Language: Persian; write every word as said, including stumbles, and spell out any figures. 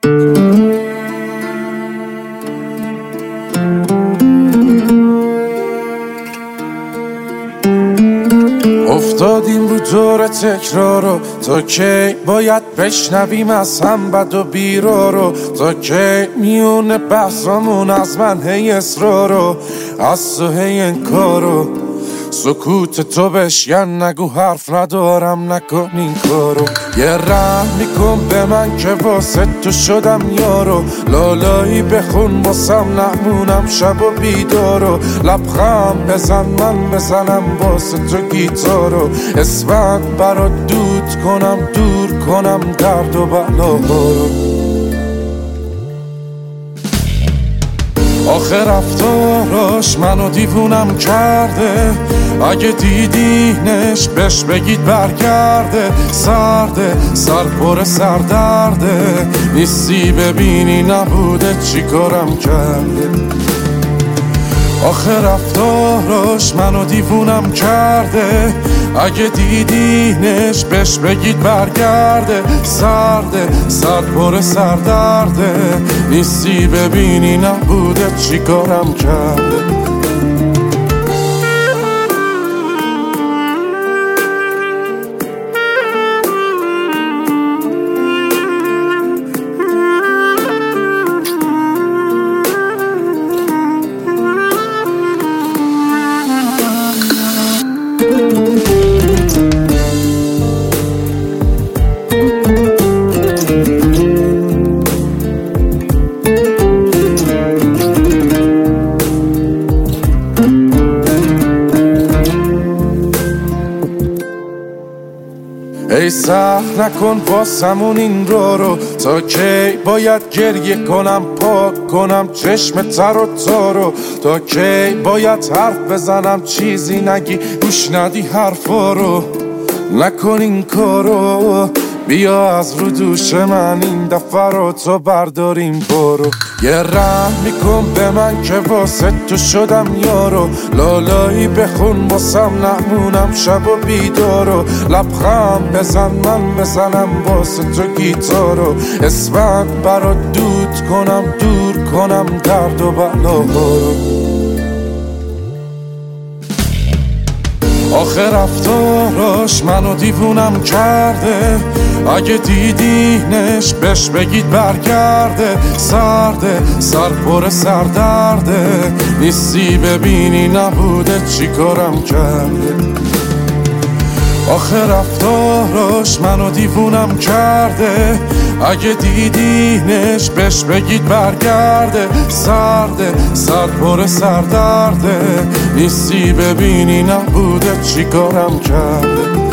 افتادیم رو دور تکرارو، تا کی باید بشنویم از هم بد و بیرارو؟ تا کی میونه بحثامون از من هی اصرارو، از تو هی انکارو؟ سکوت تو بشکن، نگو حرف ندارم، نکن این کارو. یه رحم میکن به من که واسه تو شدم یارو، لالایی بخون واسم نمونم شب و بیدارو. لبخند بزن من بزنم واسه تو گیتارو، اسمت برات دود کنم دور کنم درد و بلاهارو. آخه رفتاراش منو دیوونم کرده، اگه دیدینش بهش بگید برگرده. سرده سر پر سردرده، نیستی ببینی نبوده چی کارم کرده. آخه رفتاراش منو دیوونم کرده، اگه دیدینش بهش بگید برگرده. سرده سر پر سردرده، نیستی ببینی نبوده چی کارم کرده. ای سخت نکن واسمون این رو رو، تا کی باید گریه کنم پاک کنم چشم تر و تارو؟ تا کی باید حرف بزنم چیزی نگی گوش ندی حرفا رو؟ نکن این کارو، بیا از رو دوش من این دفعه رو تو برداریم برو. یه رحم میکن به من که واسه تو شدم یارو، لالایی بخون واسم نمونم شب و بیدارو. لبخند بزن من بزنم واسه تو گیتارو، اسمت برات دود کنم دور کنم درد و بلاهارو. آخه رفتاراش منو دیوونم کرده، اگه دیدینش بهش بگید برگرده. سرده سر پر سردرده، نیستی ببینی نبوده چی کارم کرده. آخه رفتاراش منو دیوونم کرده، اگه دیدینش بهش بگید برگرده. سرده سر پر سردرده، نیستی ببینی نبوده چی کارم کرده.